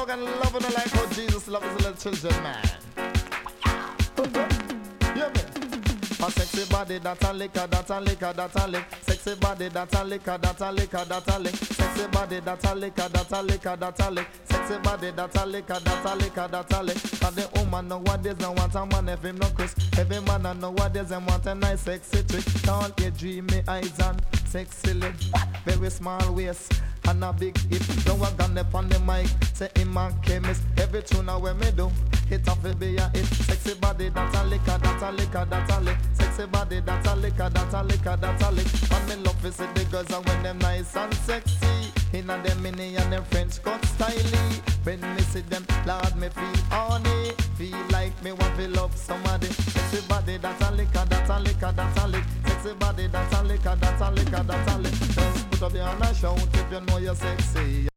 and loving her like how Jesus loves his little children, man. Yeah, man. A sexy body that a liquor, that a liquor, that a lick. Sexy body that a liquor, that a liquor, that a lick. Sexy body that a liquor, that a liquor, that a lick. Sexy body that a liquor, that a liquor, that a lick. And the woman nowadays don't want a man if him no Chris. Every man nowadays them want a nice sexy trick. Tall, you dreamy eyes and sexy lips. Very small waist and a big hip. Don't walk on up on the mic, say him a chemist. Every tune when me do, it off it be a hit. Sexy body that a liquor, that a liquor, that a lick. Sexy body that a liquor, that a liquor, that a lick. And me love to see the girls and when them nice and sexy. Inna them mini and them French cut styly. When me see them, Lord, me feel horny. Feel like me want to love somebody. Sexy body that a liquor, that a liquor, that a lick. Sexy body that a liquor, that a liquor, that a lick. Just put up your hand and shout if you know you're sexy.